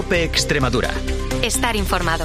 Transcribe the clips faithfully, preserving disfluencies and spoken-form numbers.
COPE Extremadura. Estar informado.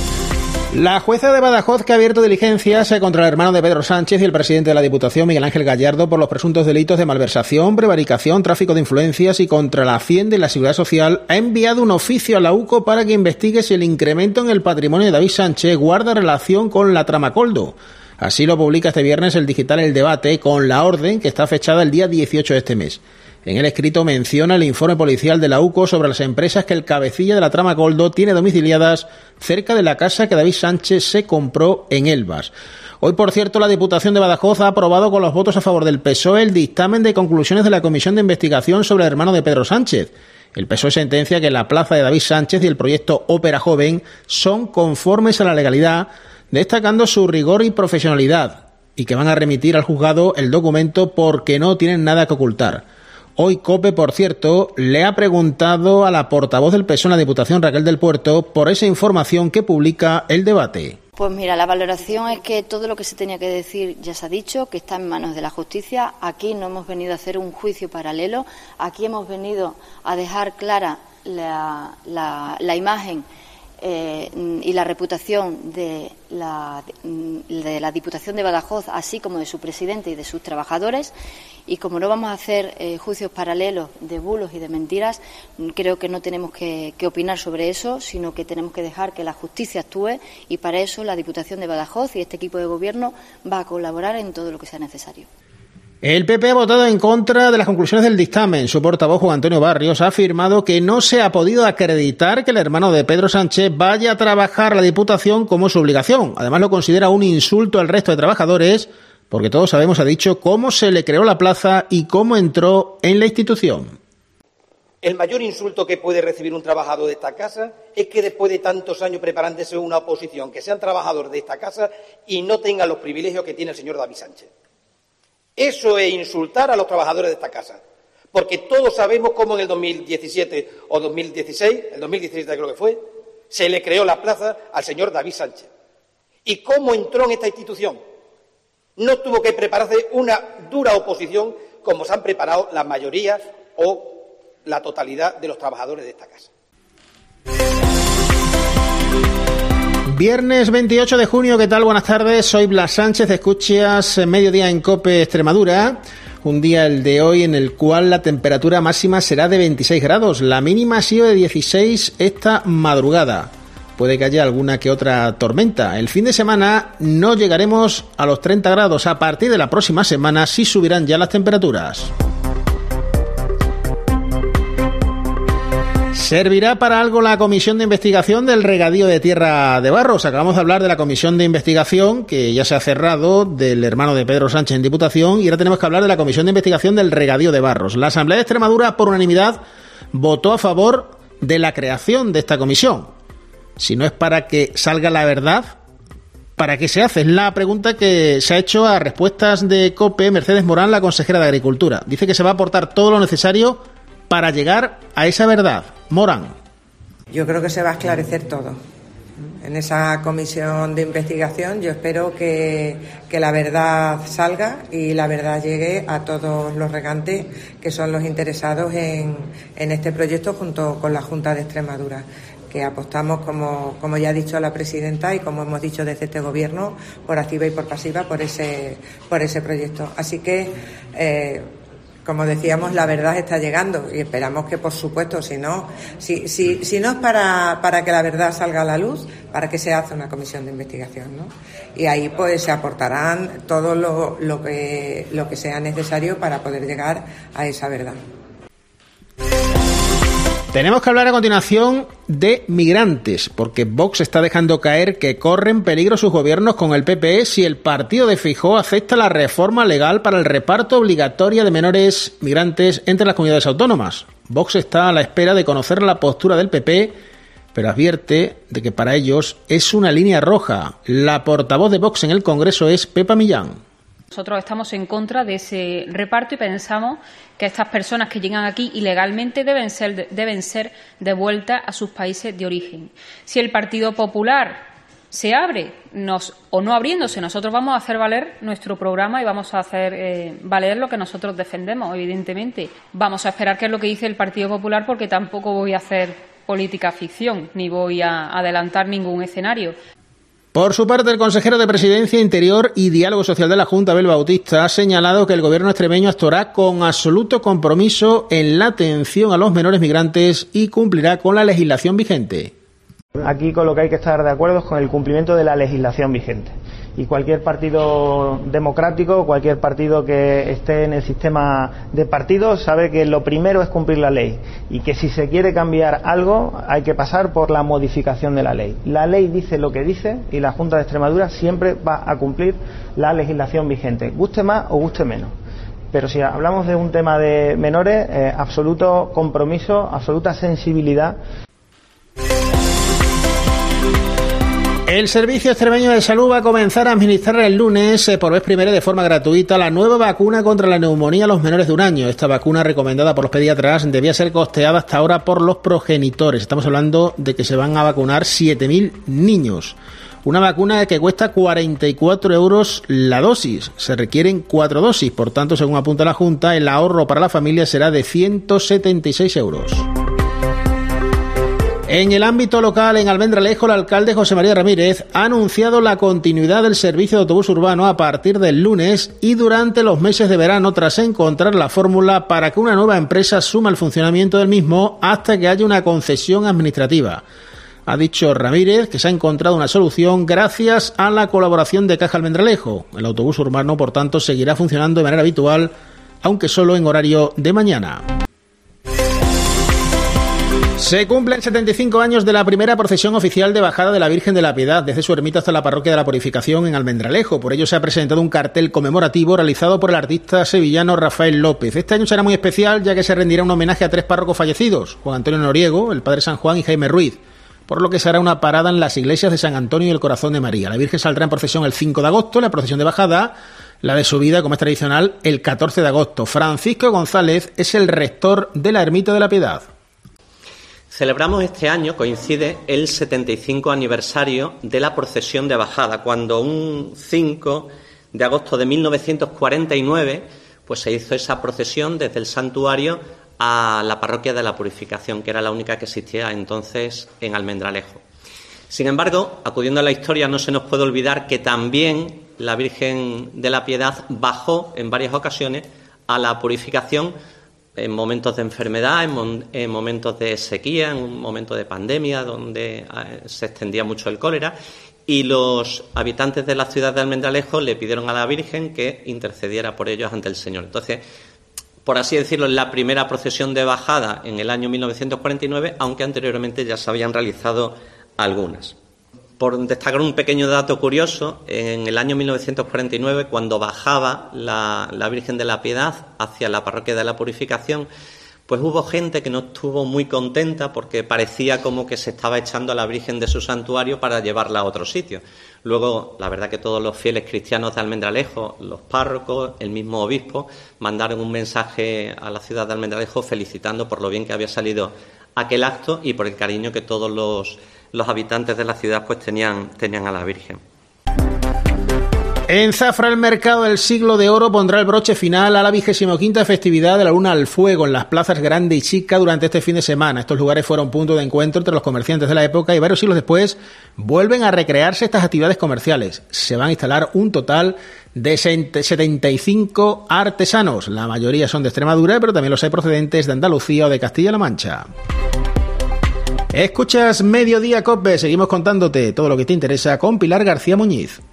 La jueza de Badajoz, que ha abierto diligencias contra el hermano de Pedro Sánchez y el presidente de la Diputación, Miguel Ángel Gallardo, por los presuntos delitos de malversación, prevaricación, tráfico de influencias y contra la Hacienda y la Seguridad Social, ha enviado un oficio a la U C O para que investigue si el incremento en el patrimonio de David Sánchez guarda relación con la trama Coldo. Así lo publica este viernes el digital El Debate, con la orden que está fechada el día dieciocho de este mes. En el escrito menciona el informe policial de la U C O sobre las empresas que el cabecilla de la trama Coldo tiene domiciliadas cerca de la casa que David Sánchez se compró en Elvas. Hoy, por cierto, la Diputación de Badajoz ha aprobado con los votos a favor del P S O E el dictamen de conclusiones de la Comisión de Investigación sobre el hermano de Pedro Sánchez. El P S O E sentencia que la plaza de David Sánchez y el proyecto Ópera Joven son conformes a la legalidad, destacando su rigor y profesionalidad, y que van a remitir al juzgado el documento porque no tienen nada que ocultar. Hoy COPE, por cierto, le ha preguntado a la portavoz del P S O E en la Diputación, Raquel del Puerto, por esa información que publica El Debate. Pues mira, la valoración es que todo lo que se tenía que decir ya se ha dicho, que está en manos de la justicia. Aquí no hemos venido a hacer un juicio paralelo, aquí hemos venido a dejar clara la, la, la imagen Eh, y la reputación de la, de la Diputación de Badajoz, así como de su presidente y de sus trabajadores, y como no vamos a hacer eh, juicios paralelos de bulos y de mentiras, creo que no tenemos que, que opinar sobre eso, sino que tenemos que dejar que la justicia actúe, y para eso la Diputación de Badajoz y este equipo de gobierno va a colaborar en todo lo que sea necesario. El P P ha votado en contra de las conclusiones del dictamen. Su portavoz, Juan Antonio Barrios, ha afirmado que no se ha podido acreditar que el hermano de Pedro Sánchez vaya a trabajar a la Diputación como su obligación. Además, lo considera un insulto al resto de trabajadores, porque todos sabemos, ha dicho, cómo se le creó la plaza y cómo entró en la institución. El mayor insulto que puede recibir un trabajador de esta casa es que después de tantos años preparándose una oposición, que sean trabajadores de esta casa y no tengan los privilegios que tiene el señor David Sánchez. Eso es insultar a los trabajadores de esta casa, porque todos sabemos cómo en el dos mil diecisiete o dos mil dieciséis, el dos mil diecisiete creo que fue, se le creó la plaza al señor David Sánchez. ¿Y cómo entró en esta institución? No tuvo que prepararse una dura oposición como se han preparado la mayoría o la totalidad de los trabajadores de esta casa. Viernes veintiocho de junio, ¿qué tal? Buenas tardes, soy Blas Sánchez, escuchas Mediodía en COPE Extremadura, un día el de hoy en el cual la temperatura máxima será de veintiséis grados, la mínima ha sido de dieciséis esta madrugada, puede que haya alguna que otra tormenta. El fin de semana no llegaremos a los treinta grados, a partir de la próxima semana sí subirán ya las temperaturas. ¿Servirá para algo la comisión de investigación del regadío de Tierra de Barros? Acabamos de hablar de la comisión de investigación que ya se ha cerrado del hermano de Pedro Sánchez en Diputación, y ahora tenemos que hablar de la comisión de investigación del regadío de Barros. La Asamblea de Extremadura, por unanimidad, votó a favor de la creación de esta comisión. Si no es para que salga la verdad, ¿para qué se hace? Es la pregunta que se ha hecho a respuestas de COPE Mercedes Morán, la consejera de Agricultura. Dice que se va a aportar todo lo necesario para llegar a esa verdad. Morán. Yo creo que se va a esclarecer todo. En esa comisión de investigación yo espero que, que la verdad salga y la verdad llegue a todos los regantes que son los interesados en, en este proyecto junto con la Junta de Extremadura, que apostamos, como, como ya ha dicho la presidenta y como hemos dicho desde este gobierno, por activa y por pasiva por ese, por ese proyecto. Así que eh, como decíamos, la verdad está llegando y esperamos que, por supuesto, si no, si, si, si no es para, para que la verdad salga a la luz, ¿para qué se hace una comisión de investigación, ¿no? Y ahí pues se aportarán todo lo, lo que, lo que sea necesario para poder llegar a esa verdad. Tenemos que hablar a continuación de migrantes, porque Vox está dejando caer que corren peligro sus gobiernos con el P P si el partido de Feijóo acepta la reforma legal para el reparto obligatorio de menores migrantes entre las comunidades autónomas. Vox está a la espera de conocer la postura del P P, pero advierte de que para ellos es una línea roja. La portavoz de Vox en el Congreso es Pepa Millán. Nosotros estamos en contra de ese reparto y pensamos que estas personas que llegan aquí ilegalmente deben ser, deben ser devueltas a sus países de origen. Si el Partido Popular se abre nos, o no abriéndose, nosotros vamos a hacer valer nuestro programa y vamos a hacer eh, valer lo que nosotros defendemos, evidentemente. Vamos a esperar qué es lo que dice el Partido Popular, porque tampoco voy a hacer política ficción, ni voy a adelantar ningún escenario. Por su parte, el consejero de Presidencia, Interior y Diálogo Social de la Junta, Abel Bautista, ha señalado que el gobierno extremeño actuará con absoluto compromiso en la atención a los menores migrantes y cumplirá con la legislación vigente. Aquí con lo que hay que estar de acuerdo es con el cumplimiento de la legislación vigente. Y cualquier partido democrático, cualquier partido que esté en el sistema de partidos sabe que lo primero es cumplir la ley y que si se quiere cambiar algo hay que pasar por la modificación de la ley. La ley dice lo que dice y la Junta de Extremadura siempre va a cumplir la legislación vigente, guste más o guste menos. Pero si hablamos de un tema de menores, eh, absoluto compromiso, absoluta sensibilidad. El Servicio Extremeño de Salud va a comenzar a administrar el lunes, eh, por vez primera de forma gratuita, la nueva vacuna contra la neumonía a los menores de un año. Esta vacuna, recomendada por los pediatras, debía ser costeada hasta ahora por los progenitores. Estamos hablando de que se van a vacunar siete mil niños. Una vacuna que cuesta cuarenta y cuatro euros la dosis. Se requieren cuatro dosis. Por tanto, según apunta la Junta, el ahorro para la familia será de ciento setenta y seis euros. En el ámbito local, en Almendralejo, el alcalde José María Ramírez ha anunciado la continuidad del servicio de autobús urbano a partir del lunes y durante los meses de verano, tras encontrar la fórmula para que una nueva empresa suma el funcionamiento del mismo hasta que haya una concesión administrativa. Ha dicho Ramírez que se ha encontrado una solución gracias a la colaboración de Caja Almendralejo. El autobús urbano, por tanto, seguirá funcionando de manera habitual, aunque solo en horario de mañana. Se cumplen setenta y cinco años de la primera procesión oficial de bajada de la Virgen de la Piedad desde su ermita hasta la Parroquia de la Purificación en Almendralejo. Por ello se ha presentado un cartel conmemorativo realizado por el artista sevillano Rafael López. Este año será muy especial ya que se rendirá un homenaje a tres párrocos fallecidos, Juan Antonio Noriego, el Padre San Juan y Jaime Ruiz, por lo que se hará una parada en las iglesias de San Antonio y el Corazón de María. La Virgen saldrá en procesión el cinco de agosto, la procesión de bajada, la de subida, como es tradicional, el catorce de agosto. Francisco González es el rector de la Ermita de la Piedad. Celebramos este año, coincide el setenta y cinco aniversario de la procesión de bajada, cuando un cinco de agosto de mil novecientos cuarenta y nueve pues se hizo esa procesión desde el santuario a la Parroquia de la Purificación, que era la única que existía entonces en Almendralejo. Sin embargo, acudiendo a la historia, no se nos puede olvidar que también la Virgen de la Piedad bajó en varias ocasiones a la Purificación en momentos de enfermedad, en, mon- en momentos de sequía, en un momento de pandemia donde eh, se extendía mucho el cólera, y los habitantes de la ciudad de Almendralejo le pidieron a la Virgen que intercediera por ellos ante el Señor. Entonces, por así decirlo, es la primera procesión de bajada en el año mil novecientos cuarenta y nueve, aunque anteriormente ya se habían realizado algunas. Por destacar un pequeño dato curioso, en el año mil novecientos cuarenta y nueve, cuando bajaba la, la Virgen de la Piedad hacia la Parroquia de la Purificación, pues hubo gente que no estuvo muy contenta porque parecía como que se estaba echando a la Virgen de su santuario para llevarla a otro sitio. Luego, la verdad que todos los fieles cristianos de Almendralejo, los párrocos, el mismo obispo, mandaron un mensaje a la ciudad de Almendralejo felicitando por lo bien que había salido aquel acto y por el cariño que todos los los habitantes de la ciudad pues tenían, tenían a la Virgen. En Zafra, el mercado del Siglo de Oro pondrá el broche final a la vigésimo quinta festividad de la Luna al Fuego en las plazas Grande y Chica durante este fin de semana. Estos lugares fueron punto de encuentro entre los comerciantes de la época y varios siglos después vuelven a recrearse estas actividades comerciales. Se van a instalar un total de setenta y cinco artesanos. La mayoría son de Extremadura, pero también los hay procedentes de Andalucía o de Castilla-La Mancha. Escuchas Mediodía COPE, seguimos contándote todo lo que te interesa con Pilar García Muñiz.